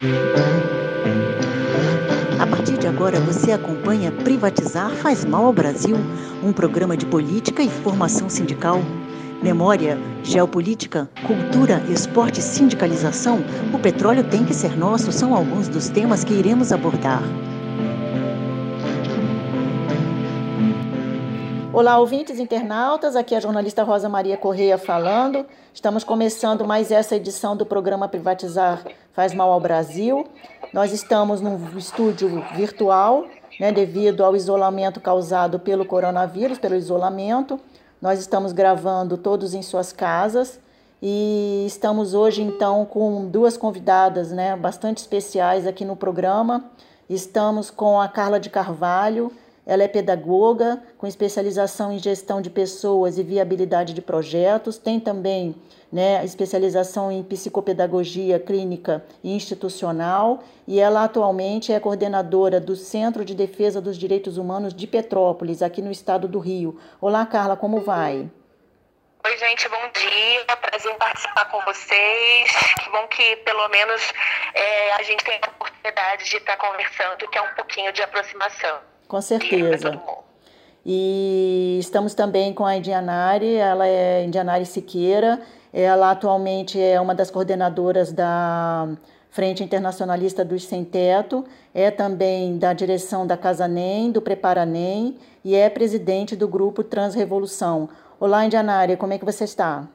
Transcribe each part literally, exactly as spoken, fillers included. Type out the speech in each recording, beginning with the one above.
A partir de agora você acompanha Privatizar faz mal ao Brasil, um programa de política e formação sindical. Memória, geopolítica, cultura, esporte e sindicalização, o petróleo tem que ser nosso, são alguns dos temas que iremos abordar. Olá, ouvintes internautas, aqui é a jornalista Rosa Maria Correia falando. Estamos começando mais essa edição do programa Privatizar faz mal ao Brasil. Nós estamos num estúdio virtual, né, devido ao isolamento causado pelo coronavírus, pelo isolamento. Nós estamos gravando todos em suas casas e estamos hoje, então, com duas convidadas, né, bastante especiais aqui no programa. Estamos com a Carla de Carvalho. Ela é pedagoga, com especialização em gestão de pessoas e viabilidade de projetos. Tem também, né, especialização em psicopedagogia clínica e institucional. E ela atualmente é coordenadora do Centro de Defesa dos Direitos Humanos de Petrópolis, aqui no estado do Rio. Olá, Carla, como vai? Oi, gente, bom dia. Prazer em participar com vocês. Que bom que, pelo menos, é, a gente tem a oportunidade de estar conversando, que é um pouquinho de aproximação. Com certeza. E estamos também com a Indianari, ela é Indianari Siqueira, ela atualmente é uma das coordenadoras da Frente Internacionalista dos Sem Teto, é também da direção da Casa NEM, do Prepara NEM e é presidente do grupo Transrevolução. Olá, Indianari, como é que você está?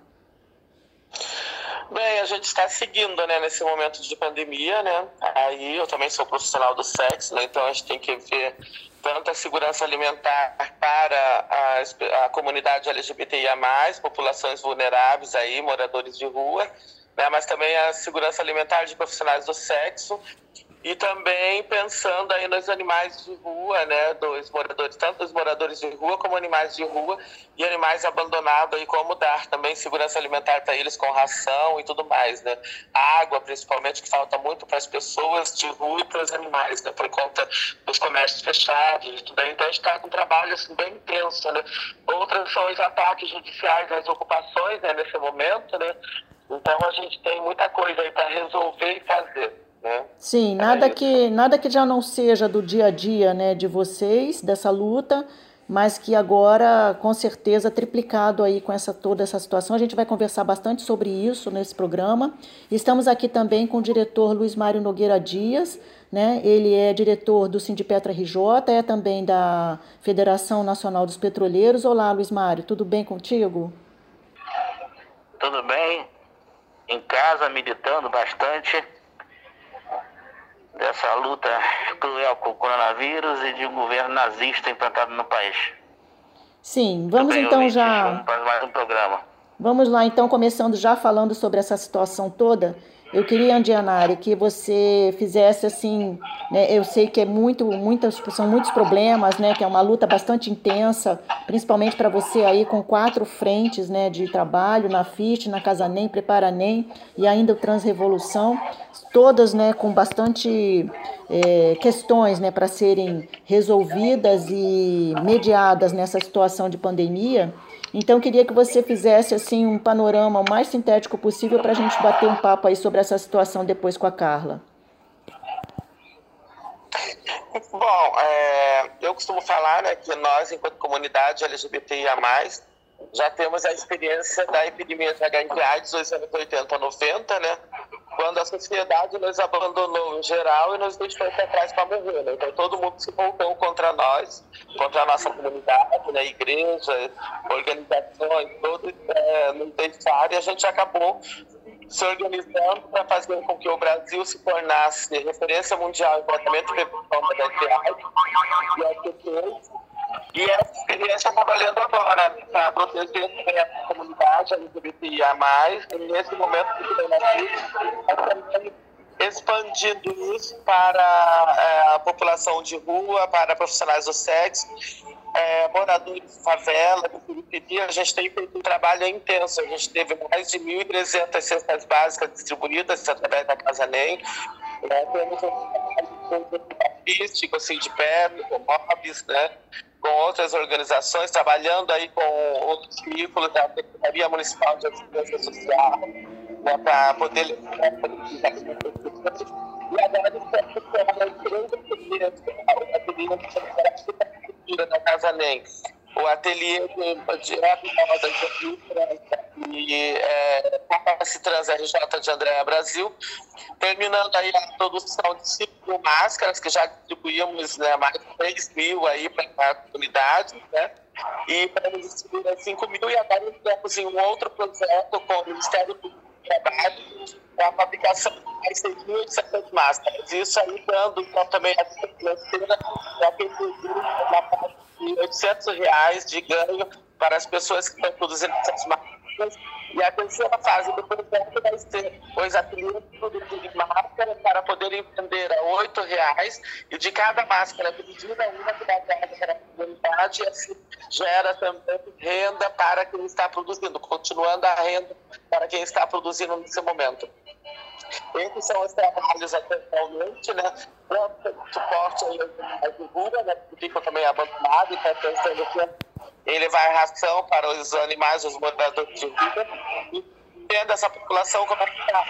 Bem, a gente está seguindo, né, nesse momento de pandemia, né? Aí eu também sou profissional do sexo, né? Então a gente tem que ver tanto a segurança alimentar para a, a comunidade L G B T I A mais, populações vulneráveis aí, moradores de rua, né? Mas também a segurança alimentar de profissionais do sexo. E também pensando aí nos animais de rua, né, dos moradores, tanto dos moradores de rua como animais de rua e animais abandonados, aí como dar também segurança alimentar para eles com ração e tudo mais, né. Água, principalmente, que falta muito para as pessoas de rua e para os animais, né, por conta dos comércios fechados e tudo aí. Então a gente está com um trabalho assim, bem intenso, né. Outras são os ataques judiciais às ocupações, né, nesse momento, né. Então a gente tem muita coisa aí para resolver e fazer. Né? Sim, nada que, nada que já não seja do dia a dia, né, de vocês, dessa luta, mas que agora, com certeza, triplicado aí com essa, toda essa situação. A gente vai conversar bastante sobre isso nesse programa. Estamos aqui também com o diretor Luiz Mário Nogueira Dias, né? Ele é diretor do Sindipetra R J, é também da Federação Nacional dos Petroleiros. Olá, Luiz Mário, tudo bem contigo? Tudo bem, em casa, militando bastante dessa luta cruel com o coronavírus e de um governo nazista implantado no país. Sim, vamos bem, então já... Para mais um programa. Vamos lá, então, começando já falando sobre essa situação toda. Eu queria, Indianari, que você fizesse assim, né, eu sei que é muito, muitas, são muitos problemas, né, que é uma luta bastante intensa, principalmente para você aí com quatro frentes, né, de trabalho, na F I S T, na Casa NEM, Prepara NEM e ainda o Transrevolução, todas, né, com bastante é, questões, né, para serem resolvidas e mediadas nessa situação de pandemia. Então, eu queria que você fizesse assim, um panorama o mais sintético possível para a gente bater um papo aí sobre essa situação depois com a Carla. Bom, é, eu costumo falar, né, que nós, enquanto comunidade L G B T I A mais, já temos a experiência da epidemia de H I V AIDS dos anos oitenta a noventa, né? Quando a sociedade nos abandonou em geral e nos deixou para trás para morrer, né? Então todo mundo se voltou contra nós, contra a nossa comunidade, né? Igreja, organizações, todos é, nos deixaram, e a gente acabou se organizando para fazer com que o Brasil se tornasse referência mundial em tratamento e prevenção da H I V AIDS. E essa experiência está valendo agora para proteger também a comunidade L G B T I A mais, e nesse momento que expandindo isso para é, a população de rua, para profissionais do sexo, é, moradores de favela, de periferia. A gente tem feito um trabalho intenso. A gente teve mais de mil e trezentas cestas básicas distribuídas através da Casa NEM. É, temos um artístico, assim, de pé, com hobbies, né? Com outras organizações, trabalhando aí com outros veículos da Secretaria Municipal de Assistência Social, né, para poder e agora da Casa Nem, o ateliê de, de moda e é, Capacity Trans R J de Andréa Brasil, terminando aí a produção de cinco mil máscaras, que já distribuímos, né, mais de três mil aí para a comunidade, né? E para distribuir cinco mil, e agora estamos em um outro projeto com o Ministério do Trabalho, com a fabricação de mais seis mil e oitocentas máscaras. Isso aí dando então, também a financeira para quem produz uma parte de oitocentos reais de ganho para as pessoas que estão produzindo essas máscaras. E a terceira fase do projeto vai ser os ateliês de produção de máscara para poderem vender a oito reais, e de cada máscara vendida, uma que dá para a comunidade, e assim gera também renda para quem está produzindo, continuando a renda para quem está produzindo nesse momento. Esses são os trabalhos atualmente, né? Suporte à figura, né? Que ficam também abandonados, e está pensando que ele levar ração para os animais, os moradores de vida, e tendo essa população como é que está.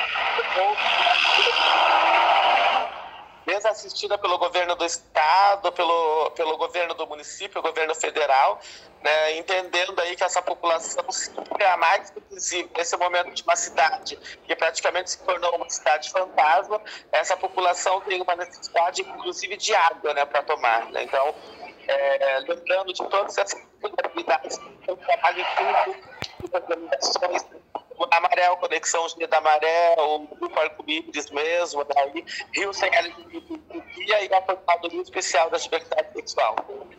Desde assistida pelo governo do estado, pelo, pelo governo do município, governo federal, né, entendendo aí que essa população é a mais visível nesse momento de uma cidade que praticamente se tornou uma cidade fantasma. Essa população tem uma necessidade, inclusive, de água, né, para tomar, né? Então, é, lembrando de todas essas atividades que eu trabalho em tudo, organizações, o Amarelo, Conexão G da Maré, o Grupo Arco-Íris mesmo, daí, Rio Sem L G B T e a Aportadoria Especial da Diversidade Sexual.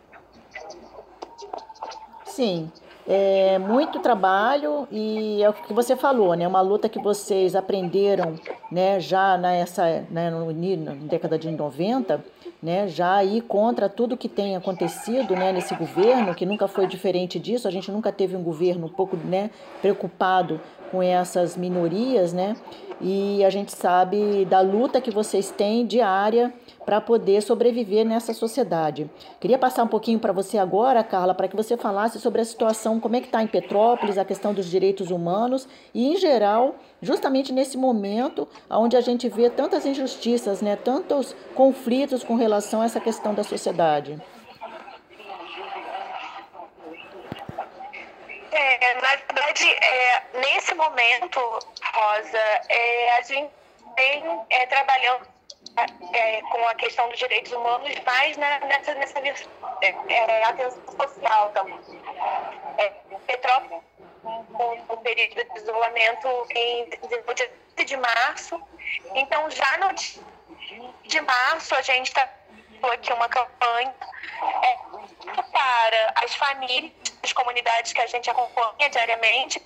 Sim, é muito trabalho, e é o que você falou, né? Uma luta que vocês aprenderam, né, já nessa, né, no, na década de noventa, né, já aí contra tudo que tem acontecido, né, nesse governo, que nunca foi diferente disso. A gente nunca teve um governo um pouco, né, preocupado com essas minorias, né, e a gente sabe da luta que vocês têm diária para poder sobreviver nessa sociedade. Queria passar um pouquinho para você agora, Carla, para que você falasse sobre a situação, como é que está em Petrópolis, a questão dos direitos humanos e, em geral, justamente nesse momento onde a gente vê tantas injustiças, né, tantos conflitos com relação a essa questão da sociedade. É, na verdade, é, nesse momento, Rosa, é, a gente vem é, trabalhando é, com a questão dos direitos humanos, mais né, nessa, nessa é, é, atenção social também. É, Petrópolis, com o período de isolamento em dia de março, então já no dia de março a gente está aqui uma campanha é, para as famílias, as comunidades que a gente acompanha diariamente.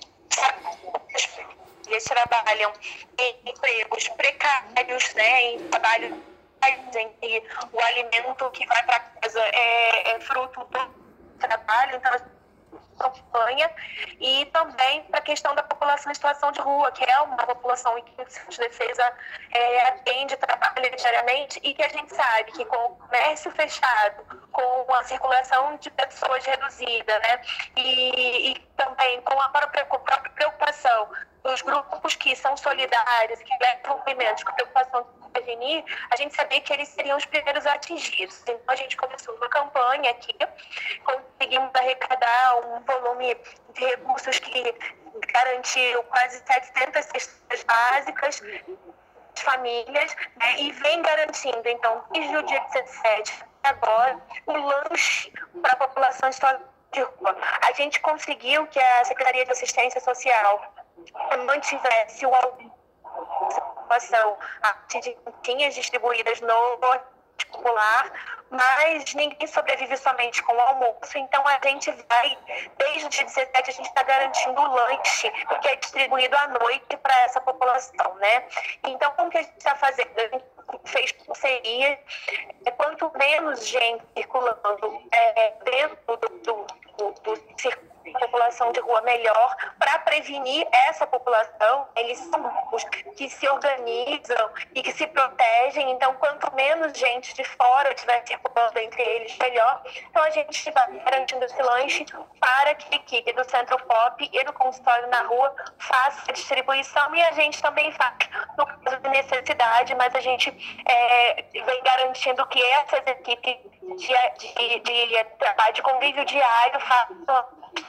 Eles trabalham em empregos precários, né, em trabalho em que o alimento que vai para casa é, é fruto do trabalho, então campanha, e também para a questão da população em situação de rua, que é uma população em que o Centro de Defesa é, atende, trabalha diariamente, e que a gente sabe que com o comércio fechado, com a circulação de pessoas reduzida, né, e, e também com a própria, própria preocupação dos grupos que são solidários, que levam movimentos com preocupação de prevenir, a gente sabia que eles seriam os primeiros atingidos. Então, a gente começou uma campanha aqui, conseguimos arrecadar um volume de recursos que garantiu quase setecentas cestas básicas de famílias, né, e vem garantindo, então, desde o dia dezessete agora, o lanche para a população em situação de rua. A gente conseguiu que a Secretaria de Assistência Social mantivesse o população de quintinhas distribuídas no particular, mas ninguém sobrevive somente com o almoço. Então a gente vai, desde o dia dezessete, a gente está garantindo o lanche que é distribuído à noite para essa população, né? Então, como que a gente está fazendo? A gente fez parceria, é, quanto menos gente circulando é, dentro do, do, do, do circuito população de rua melhor, para prevenir essa população. Eles são grupos que se organizam e que se protegem, então quanto menos gente de fora estiver circulando entre eles, melhor. Então a gente vai garantindo esse lanche para que a equipe do Centro Pop e do consultório na rua faça a distribuição, e a gente também faz no caso de necessidade, mas a gente é, vem garantindo que essas equipes de, de, de trabalho de convívio diário façam.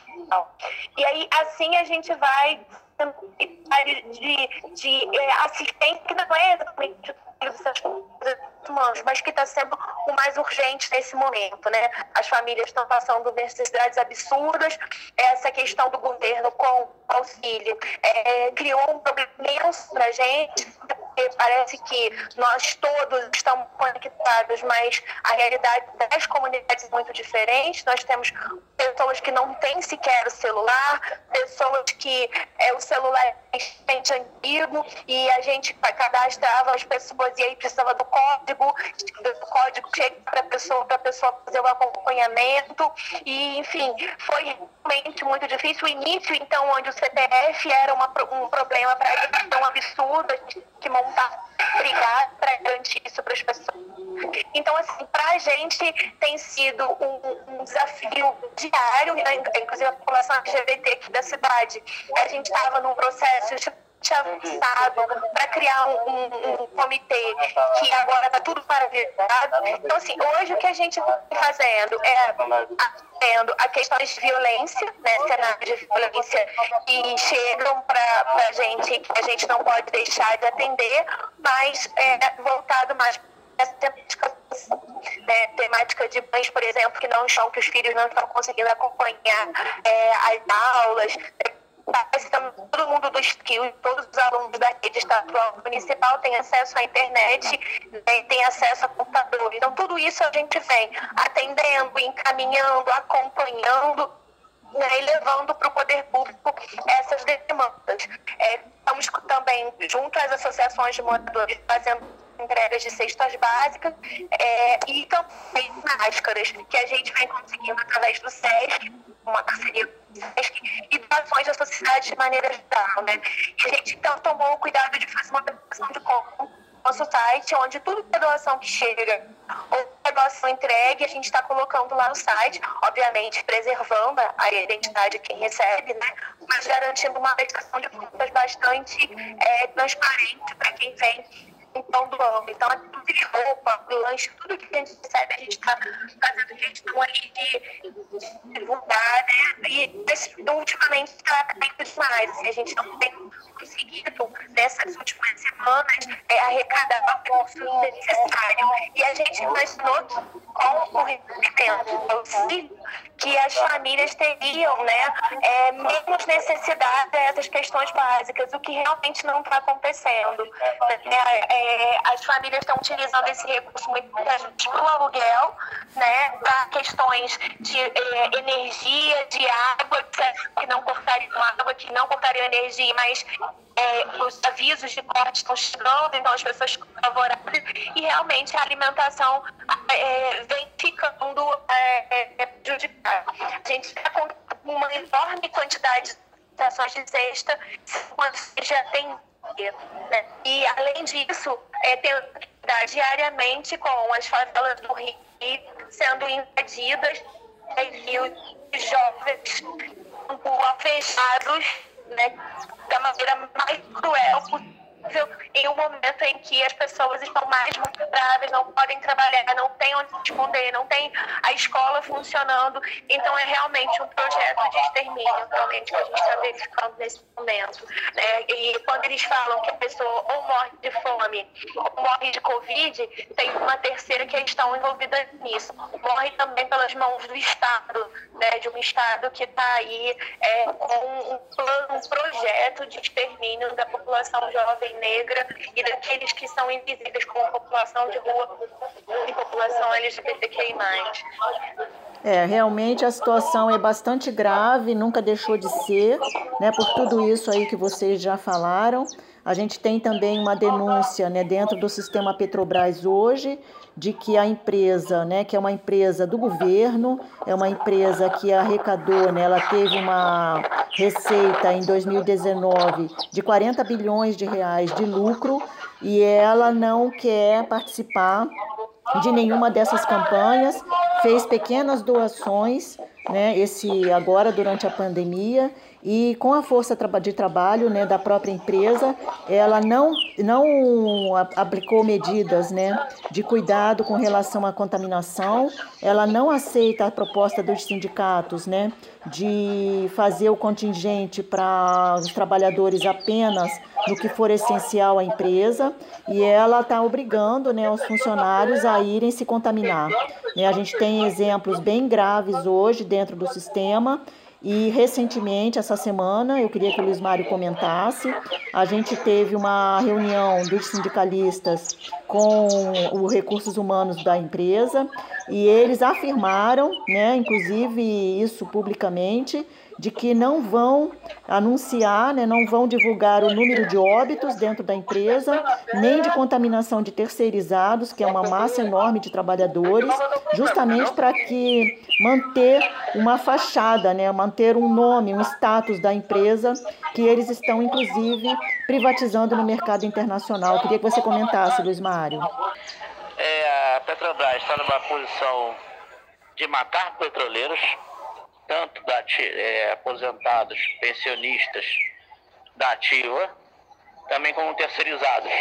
E aí, assim, a gente vai de, de é, assistência, que não é exatamente humanos, mas que está sendo o mais urgente nesse momento, né? As famílias estão passando necessidades absurdas. Essa questão do governo com auxílio é, criou um problema imenso para a gente, porque parece que nós todos estamos conectados, mas a realidade das comunidades é muito diferente. Nós temos pessoas que não têm sequer o celular, pessoas que é, o celular é extremamente antigo e a gente cadastrava as pessoas e aí precisava do código, do código chega para a pessoa, para a pessoa fazer o acompanhamento, e enfim, foi realmente muito difícil. O início, então, onde o C P F era uma, um problema para eles tão absurdo, a gente tinha que montar brigada para garantir isso para as pessoas. Então, assim, para a gente tem sido um, um desafio diário, né? Inclusive a população L G B T aqui da cidade, a gente estava num processo avançado para criar um, um, um comitê que agora está tudo paralisado. Então, assim, hoje o que a gente está fazendo é atendendo a questões de violência, né, cenários de violência que chegam para a gente, que a gente não pode deixar de atender, mas é voltado mais para essa temática, né, temática de mães, por exemplo, que não estão, que os filhos não estão conseguindo acompanhar é, as aulas. Todo mundo dos que todos os alunos da rede estadual municipal têm acesso à internet, né, tem acesso a computador. Então, tudo isso a gente vem atendendo, encaminhando, acompanhando, né, e levando para o poder público essas demandas. É, estamos também, junto às associações de moradores, fazendo entregas de cestas básicas é, e também máscaras, que a gente vem conseguindo através do SESC, uma parceria com o SESC, e doações da sociedade de maneira geral, né? E a gente então tomou o cuidado de fazer uma preparação de compra no nosso site, onde tudo que é doação que chega ou é doação entregue, a gente está colocando lá no site, obviamente preservando a identidade de quem recebe, né? Mas garantindo uma prestação de contas bastante é, transparente para quem vem então doando. Então, inclusive roupa, lanche, tudo que a gente recebe, a gente está fazendo questão aí de divulgar, né? E ultimamente está caindo demais. Assim, a gente não tem conseguido, nessas últimas semanas, é, arrecadar o recurso necessário. E a gente imaginou com o recebimento do auxílio que as famílias teriam, né, é, menos necessidade dessas questões básicas, o que realmente não está acontecendo. É, é, as famílias estão utilizando esse recurso muito para o aluguel, né, para questões de é, energia, de água, que não cortariam água, que não cortariam energia, mas é, os avisos de corte estão chegando, então as pessoas ficam favoráveis, e realmente a alimentação é, vem ficando é, é, prejudicada. A gente está com uma enorme quantidade de ações de cesta, quando já tem, né? E além disso, é, tem diariamente com as favelas do Rio sendo invadidas, né, e os jovens alvejados, né, da maneira mais cruel possível, em um momento em que as pessoas estão mais vulneráveis, não podem trabalhar, não tem onde se esconder, não tem a escola funcionando. Então é realmente um projeto de extermínio realmente que a gente está verificando nesse momento, né? E quando eles falam que a pessoa ou morre de fome ou morre de Covid, tem uma terceira que estão envolvidas nisso. Morre também pelas mãos do Estado, né? De um Estado que está aí é, com um plano, um projeto de extermínio da população jovem negra e daqueles que são invisíveis como população de rua e população L G B T Q I mais. É, realmente a situação é bastante grave, nunca deixou de ser, né, por tudo isso aí que vocês já falaram, A gente tem também uma denúncia, né, dentro do sistema Petrobras hoje, de que a empresa, né, que é uma empresa do governo, é uma empresa que arrecadou, né, ela teve uma receita em dois mil e dezenove de quarenta bilhões de reais de lucro e ela não quer participar de nenhuma dessas campanhas, fez pequenas doações, né, esse agora durante a pandemia, e com a força de trabalho, né, da própria empresa, ela não, não aplicou medidas, né, de cuidado com relação à contaminação, ela não aceita a proposta dos sindicatos, né, de fazer o contingente para os trabalhadores apenas no que for essencial à empresa, e ela está obrigando, né, os funcionários a irem se contaminar. Né, a gente tem exemplos bem graves hoje dentro do sistema. E recentemente, essa semana, eu queria que o Luiz Mário comentasse, a gente teve uma reunião dos sindicalistas com os recursos humanos da empresa e eles afirmaram, né, inclusive isso publicamente, de que não vão anunciar, né, não vão divulgar o número de óbitos dentro da empresa, nem de contaminação de terceirizados, que é uma massa enorme de trabalhadores, justamente para que manter uma fachada, né, manter um nome, um status da empresa, que eles estão, inclusive, privatizando no mercado internacional. Eu queria que você comentasse, Luiz Mário. É, a Petrobras está numa posição de matar petroleiros, tanto da, é, aposentados, pensionistas da ativa, também como terceirizados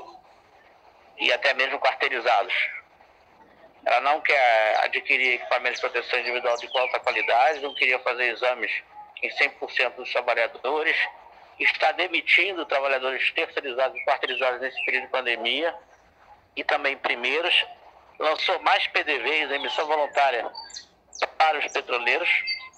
e até mesmo quarteirizados. Ela não quer adquirir equipamentos de proteção individual de alta qualidade, não queria fazer exames em cem por cento dos trabalhadores, está demitindo trabalhadores terceirizados e quarteirizados nesse período de pandemia e também primeiros, lançou mais P D Vs, emissão voluntária para os petroleiros.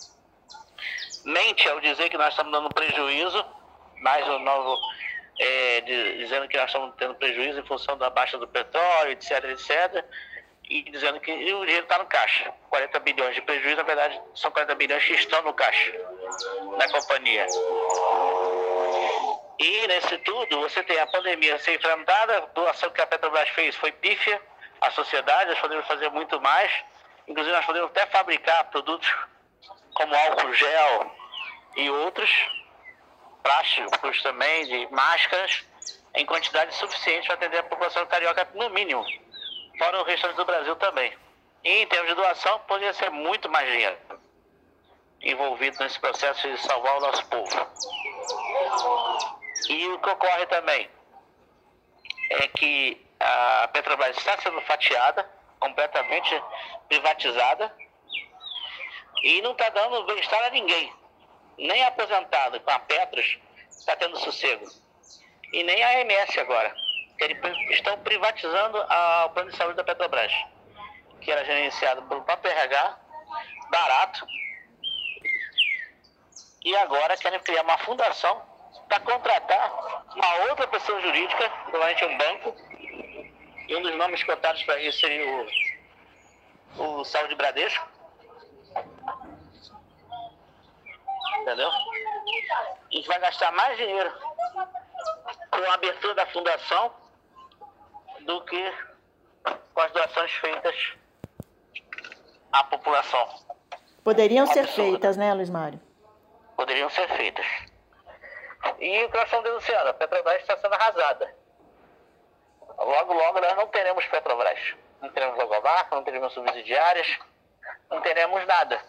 Mente ao dizer que nós estamos dando prejuízo, mais um novo, é, de, dizendo que nós estamos tendo prejuízo em função da baixa do petróleo, etc, etcétera, e dizendo que o dinheiro está no caixa. quarenta bilhões de prejuízo, na verdade, são quarenta bilhões que estão no caixa da companhia. E nesse tudo, você tem a pandemia a ser enfrentada, a doação que a Petrobras fez foi pífia à sociedade, nós podemos fazer muito mais, inclusive nós podemos até fabricar produtos como álcool gel e outros, plásticos também, de máscaras, em quantidade suficiente para atender a população carioca, no mínimo, fora o restante do Brasil também. E em termos de doação, poderia ser muito mais dinheiro envolvido nesse processo de salvar o nosso povo. E o que ocorre também é que a Petrobras está sendo fatiada, completamente privatizada, e não está dando bem-estar a ninguém. Nem a aposentado com a Petros está tendo sossego. E nem a A M S agora. Eles estão privatizando o plano de saúde da Petrobras, que era gerenciado pelo próprio R H, barato. E agora querem criar uma fundação para contratar uma outra pessoa jurídica, provavelmente um banco. E um dos nomes cotados para isso seria o, o Saúde Bradesco. Entendeu? A gente vai gastar mais dinheiro com a abertura da fundação do que com as doações feitas à população. Poderiam ser feitas, né, Luiz Mário? Poderiam ser feitas. E o que nós estamos denunciando? A Petrobras está sendo arrasada. Logo, logo nós não teremos Petrobras. Não teremos logomarca, não teremos subsidiárias, não teremos nada.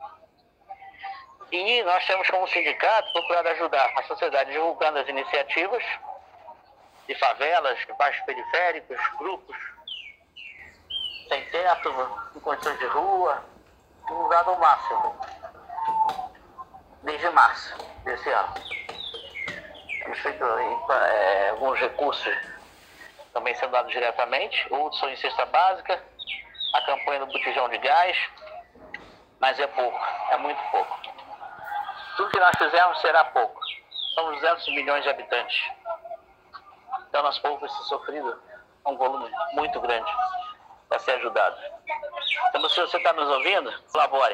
E nós temos como sindicato procurado ajudar a sociedade divulgando as iniciativas de favelas, de bairros periféricos, grupos sem teto, em condições de rua, divulgado ao máximo, desde março desse ano. Temos feito é, alguns recursos também sendo dados diretamente, outros são em cesta básica, a campanha do botijão de gás, mas é pouco, é muito pouco. Tudo que nós fizermos será pouco. Somos duzentos milhões de habitantes. Então nosso povo precisa sofrido um volume muito grande para ser ajudado. Então se você está nos ouvindo, colabore.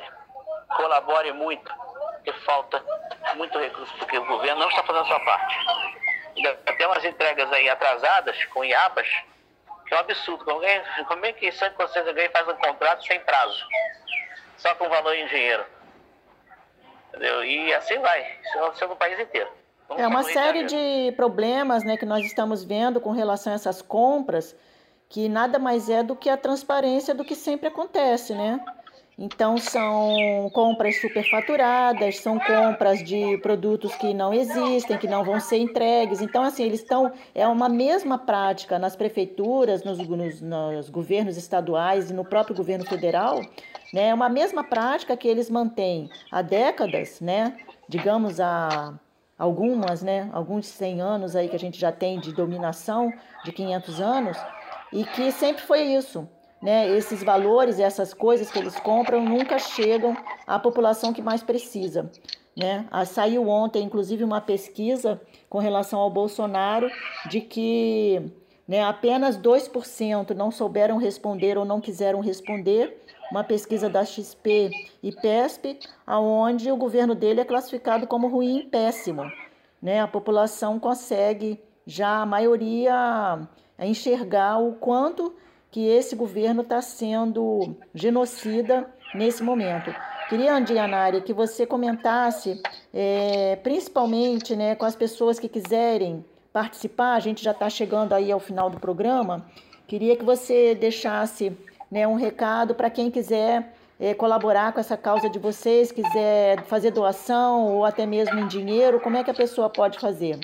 Colabore muito, porque falta muito recurso, porque o governo não está fazendo a sua parte. ainda tem umas entregas aí atrasadas com IAPAS, que é um absurdo. Como é, como é que só que vocês alguém faz um contrato sem prazo, só com valor em dinheiro? Entendeu? E assim vai, isso é no país inteiro. Vamos é uma série de problemas, né, que nós estamos vendo com relação a essas compras, que nada mais é do que a transparência do que sempre acontece, né? Então, são compras superfaturadas, são compras de produtos que não existem, que não vão ser entregues. Então, assim, eles estão... É uma mesma prática nas prefeituras, nos, nos, nos governos estaduais e no próprio governo federal, né? É uma mesma prática que eles mantêm há décadas, né? Digamos, há algumas, né? Alguns cem anos aí que a gente já tem de dominação, de quinhentos anos, e que sempre foi isso. Né, esses valores, essas coisas que eles compram nunca chegam à população que mais precisa. Né? Ah, saiu ontem, inclusive, uma pesquisa com relação ao Bolsonaro de que, né, apenas dois por cento não souberam responder ou não quiseram responder, uma pesquisa da X P e P E S P, onde o governo dele é classificado como ruim e péssimo. Né? A população consegue, já a maioria, enxergar o quanto que esse governo está sendo genocida nesse momento. Queria, Andianari, que você comentasse, é, principalmente, né, com as pessoas que quiserem participar, a gente já está chegando aí ao final do programa, queria que você deixasse, né, um recado para quem quiser é, colaborar com essa causa de vocês, quiser fazer doação ou até mesmo em dinheiro, como é que a pessoa pode fazer?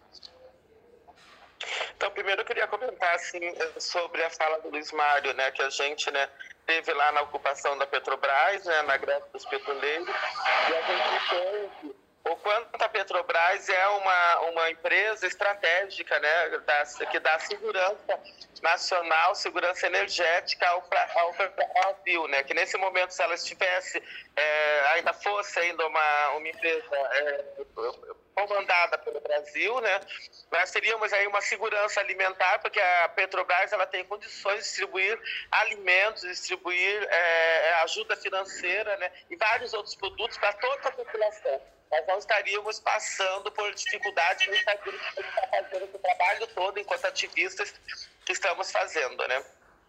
Então, primeiro eu queria comentar assim, sobre a fala do Luiz Mário, né, que a gente, né, teve lá na ocupação da Petrobras, né, na greve dos petroleiros, e a gente entende o quanto a Petrobras é uma, uma empresa estratégica, né, da, que dá segurança nacional, segurança energética ao, ao Brasil, né, que nesse momento, se ela estivesse, é, ainda fosse ainda uma, uma empresa é, comandada pelo Brasil, né, nós teríamos aí uma segurança alimentar, porque a Petrobras ela tem condições de distribuir alimentos, distribuir é, ajuda financeira, né, e vários outros produtos para toda a população. Nós não estaríamos passando por dificuldades, nós estaríamos fazendo o trabalho todo enquanto ativistas que estamos fazendo, né?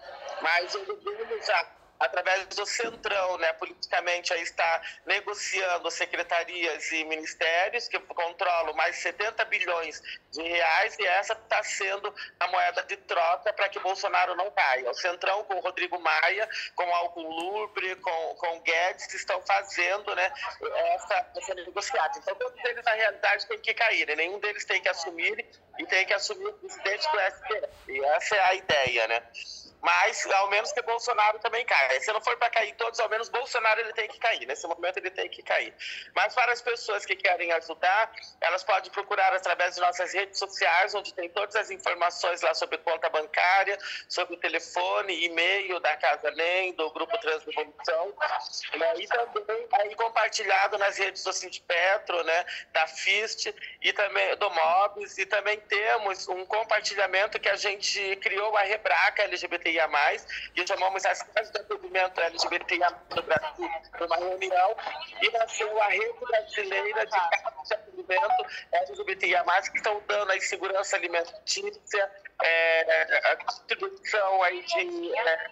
Mas o governo já, através do Centrão, né, politicamente aí está negociando secretarias e ministérios que controlam mais de setenta bilhões de reais, e essa está sendo a moeda de troca para que Bolsonaro não caia. O Centrão com o Rodrigo Maia, com o Alcolumbre, com, com o Guedes, estão fazendo, né, essa, essa negociata. Então, todos eles, na realidade, têm que cair, né? Nenhum deles tem que assumir e tem que assumir o presidente do S T F. E essa é a ideia, né? Mas, ao menos que Bolsonaro também caia. Se não for para cair todos, ao menos Bolsonaro ele tem que cair. Nesse momento ele tem que cair. Mas para as pessoas que querem ajudar, elas podem procurar através de nossas redes sociais, onde tem todas as informações lá sobre conta bancária, sobre o telefone, e-mail da Casa NEM, do Grupo Transrevolução. Né? E também aí compartilhado nas redes do Sindipetro, né? Da FIST e também do Mobs. E também temos um compartilhamento que a gente criou, a Rebraca L G B T I A mais, que chamamos as casas de atendimento L G B T I A do Brasil numa reunião, e nasceu a Rede Brasileira de Casas de Atendimento L G B T I A mais, que estão dando aí segurança alimentícia, é, a distribuição aí de é,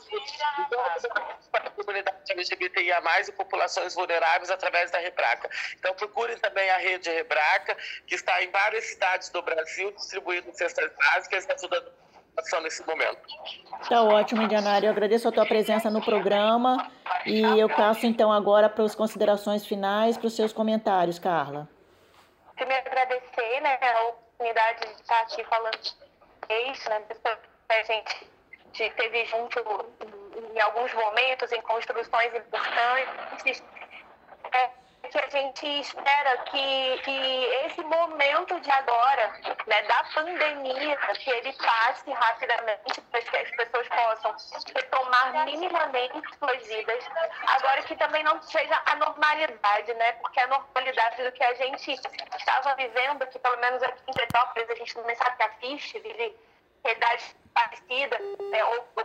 para a comunidade L G B T I A mais, e populações vulneráveis através da Rebraca. Então procurem também a Rede Rebraca, que está em várias cidades do Brasil, distribuindo cestas básicas, ajudando nesse momento. Tá ótimo, Indianari. Eu agradeço a tua presença no programa e eu passo então agora para as considerações finais, para os seus comentários, Carla. Primeiro, agradecer, né, a oportunidade de estar aqui falando isso, né, que a gente esteve junto em alguns momentos, em construções importantes. É, que a gente espera que, que esse momento de agora, né, da pandemia, que ele passe rapidamente para que as pessoas possam retomar minimamente suas vidas. Agora que também não seja a normalidade, né? Porque a normalidade do que a gente estava vivendo, que pelo menos aqui em Petrópolis, a gente também sabe que a F I S T vive realidade parecida, né, ou, ou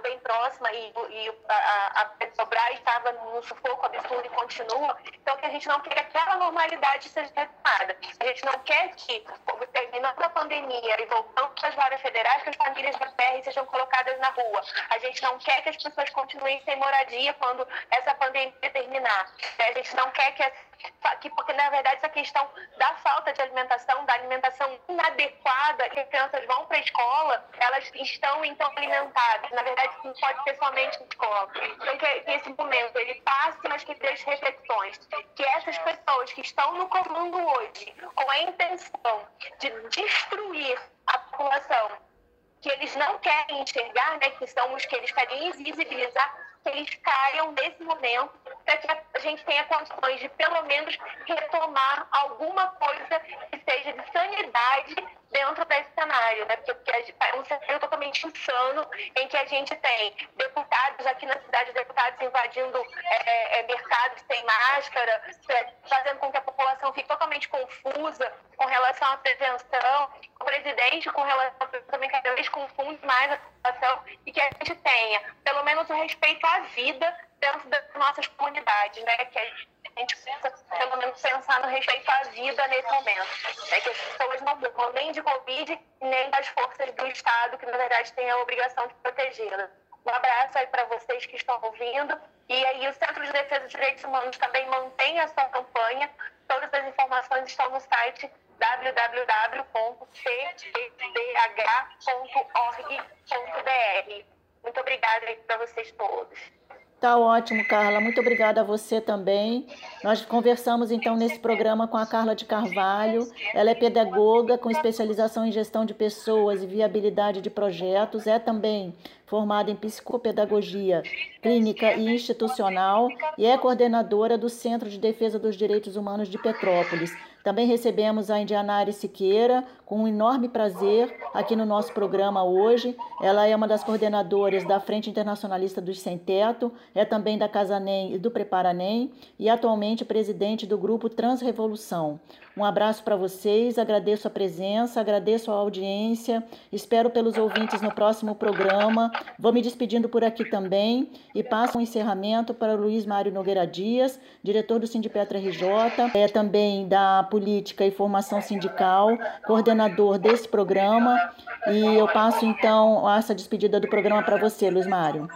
bem próxima e, e a, a Petrobras estava num sufoco absurdo e continua. Então, que a gente não quer que aquela normalidade seja retomada. A gente não quer que, terminando a pandemia e voltando para as varas federais, que as famílias da P R sejam colocadas na rua. A gente não quer que as pessoas continuem sem moradia quando essa pandemia terminar. A gente não quer que, que porque na verdade essa questão da falta de alimentação, da alimentação inadequada, que as crianças vão para a escola, elas estão então alimentadas. Na verdade, não pode ser somente na escola. Então que, que esse momento ele passe, mas que deixe reflexões. Que essas pessoas que estão no comando hoje, com a intenção de destruir a população, que eles não querem enxergar, né, que são os que eles querem invisibilizar, que eles caiam nesse momento para que a gente tenha condições de, pelo menos, retomar alguma coisa que seja de sanidade dentro desse cenário, né? Porque é um cenário totalmente insano em que a gente tem deputados aqui na cidade, deputados invadindo é, é, mercados sem máscara, fazendo com que a população fique totalmente confusa com relação à prevenção, o presidente com relação à prevenção também cada vez confunde mais a população, e que a gente tenha pelo menos o respeito à vida dentro das nossas comunidades, né? Que a gente pensa, pelo menos, pensar no respeito à vida nesse momento. Né? Que as pessoas não morram nem de Covid, nem das forças do Estado, que, na verdade, têm a obrigação de protegê-la. Um abraço aí para vocês que estão ouvindo. E aí o Centro de Defesa dos Direitos Humanos também mantém a sua campanha. Todas as informações estão no site w w w ponto c d d h ponto org ponto b r. Muito obrigada aí para vocês todos. Tá ótimo, Carla. Muito obrigada a você também. Nós conversamos, então, nesse programa com a Carla de Carvalho. Ela é pedagoga com especialização em gestão de pessoas e viabilidade de projetos. É também formada em psicopedagogia clínica e institucional e é coordenadora do Centro de Defesa dos Direitos Humanos de Petrópolis. Também recebemos a Indianara Siqueira, com um enorme prazer, aqui no nosso programa hoje. Ela é uma das coordenadoras da Frente Internacionalista dos Sem Teto, é também da Casanem e do Preparanem e atualmente presidente do grupo Transrevolução. Um abraço para vocês, agradeço a presença, agradeço a audiência, espero pelos ouvintes no próximo programa. Vou me despedindo por aqui também e passo um encerramento para o Luiz Mário Nogueira Dias, diretor do Sindipetra R J, é também da Política e Formação Sindical, coordenador desse programa, e eu passo então essa despedida do programa para você, Luiz Mário.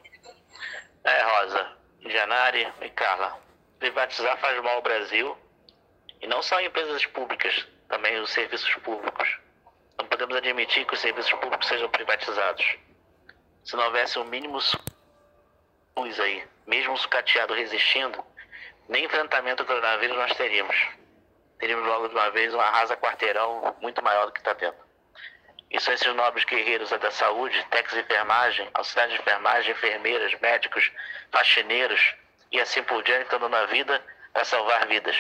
É, Rosa, Janari e Carla, privatizar faz mal ao Brasil, e não só empresas públicas, também os serviços públicos. Não podemos admitir que os serviços públicos sejam privatizados. Se não houvesse um mínimo SUS aí, mesmo sucateado resistindo, nem enfrentamento ao coronavírus nós teríamos. Teríamos logo de uma vez uma arrasa quarteirão muito maior do que está tendo. E são esses nobres guerreiros da saúde, técnicos de enfermagem, auxiliares de enfermagem, enfermeiras, médicos, faxineiros e assim por diante, estão dando a vida para salvar vidas.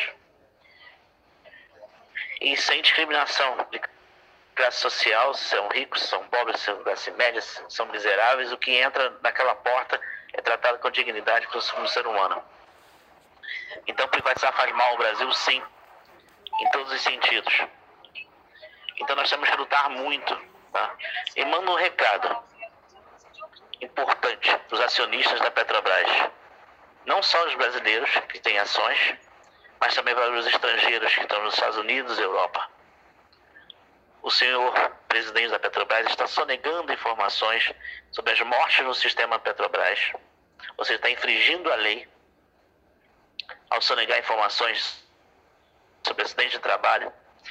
E sem discriminação de classe social, se são ricos, se são pobres, se são classe média, se são miseráveis, o que entra naquela porta é tratado com dignidade como ser humano. Então privatizar faz mal ao Brasil, sim, em todos os sentidos. Então nós temos que lutar muito, tá? E mando um recado importante para os acionistas da Petrobras. Não só os brasileiros que têm ações, mas também para os estrangeiros que estão nos Estados Unidos e Europa. O senhor presidente da Petrobras está sonegando informações sobre as mortes no sistema Petrobras. Você está infringindo a lei ao sonegar informações sobre acidente de trabalho,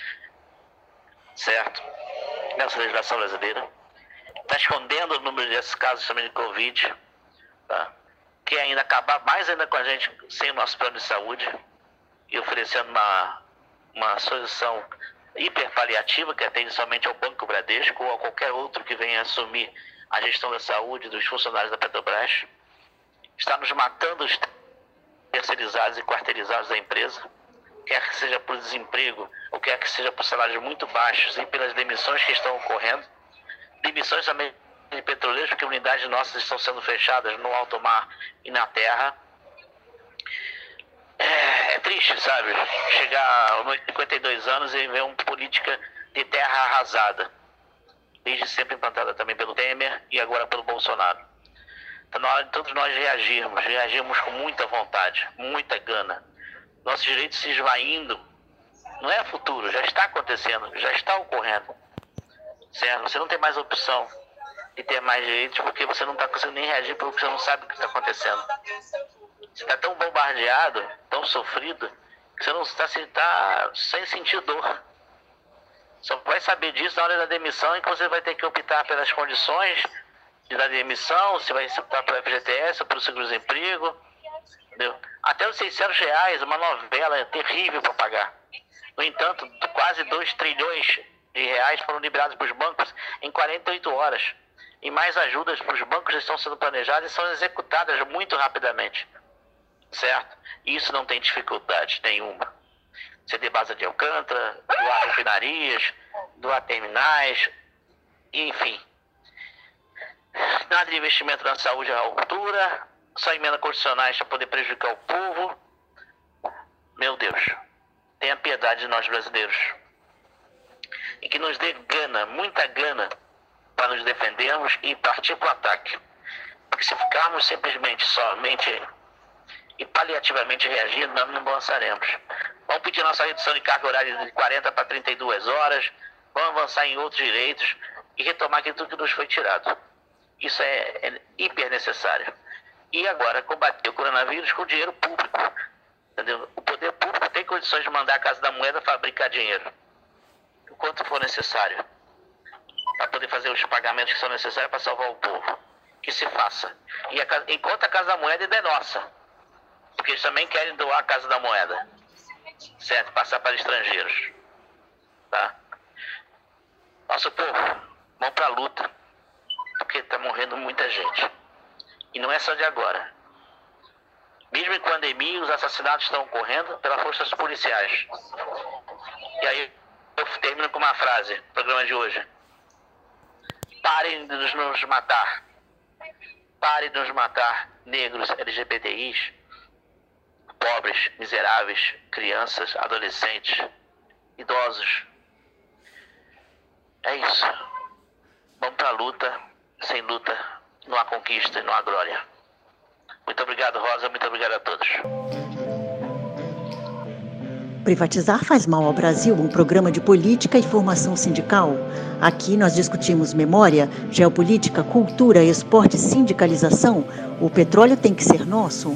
certo? Nessa legislação brasileira. Está escondendo o número desses casos também de Covid, tá? Quer ainda acabar mais ainda com a gente sem o nosso plano de saúde e oferecendo uma, uma solução hiperpaliativa que atende somente ao Banco Bradesco ou a qualquer outro que venha assumir a gestão da saúde dos funcionários da Petrobras. Está nos matando os terceirizados e quarteirizados da empresa, quer que seja por desemprego ou quer que seja por salários muito baixos e pelas demissões que estão ocorrendo. Demissões também de petroleiros, porque unidades nossas estão sendo fechadas no alto mar e na terra. É, é triste, sabe? Chegar aos cinquenta e dois anos e ver uma política de terra arrasada, desde sempre implantada também pelo Temer e agora pelo Bolsonaro. Está na hora de todos nós reagirmos, reagirmos com muita vontade, muita gana. Nossos direitos se esvaindo, não é futuro, já está acontecendo, já está ocorrendo. Certo? Você não tem mais opção de ter mais direitos porque você não está conseguindo nem reagir porque você não sabe o que está acontecendo. Você está tão bombardeado, tão sofrido, que você não está tá sem sentir dor. Só vai saber disso na hora da demissão, em que você vai ter que optar pelas condições de dar demissão, se vai optar pelo F G T S ou pelo seguro-desemprego. Entendeu? Até os seiscentos reais, uma novela é terrível para pagar. No entanto, quase dois trilhões de reais foram liberados para os bancos em quarenta e oito horas. E mais ajudas para os bancos estão sendo planejadas e são executadas muito rapidamente. Certo? Isso não tem dificuldade nenhuma. C D Basa de Alcântara, doar refinarias, doar terminais, enfim. Nada de investimento na saúde à altura, só emenda constitucionais para poder prejudicar o povo. Meu Deus, tenha piedade de nós brasileiros. E que nos dê gana, muita gana, para nos defendermos e partir para o ataque. Porque se ficarmos simplesmente, somente e paliativamente reagindo, nós não avançaremos. Vamos pedir nossa redução de carga horária de quarenta para trinta e duas horas, vamos avançar em outros direitos e retomar aquilo que nos foi tirado. Isso é, é hiper necessário. E agora, combater o coronavírus com dinheiro público. Entendeu? O poder público tem condições de mandar a Casa da Moeda fabricar dinheiro, o quanto for necessário, para poder fazer os pagamentos que são necessários para salvar o povo. Que se faça. E a, enquanto a Casa da Moeda ainda é nossa. Porque eles também querem doar a Casa da Moeda. Certo? Passar para estrangeiros. Tá? Nosso povo, vamos para a luta. Porque está morrendo muita gente. E não é só de agora. Mesmo em pandemia, os assassinatos estão ocorrendo pelas forças policiais. E aí eu termino com uma frase no programa de hoje. Parem de nos, nos matar. Parem de nos matar, negros, L G B T Is, pobres, miseráveis, crianças, adolescentes, idosos. É isso. Vamos para a luta. Sem luta, não há conquista e não há glória. Muito obrigado, Rosa. Muito obrigado a todos. Privatizar faz mal ao Brasil, um programa de política e formação sindical. Aqui nós discutimos memória, geopolítica, cultura, esporte, sindicalização. O petróleo tem que ser nosso.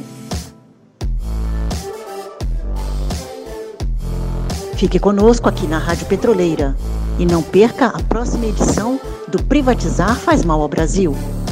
Fique conosco aqui na Rádio Petroleira. E não perca a próxima edição do Privatizar faz mal ao Brasil.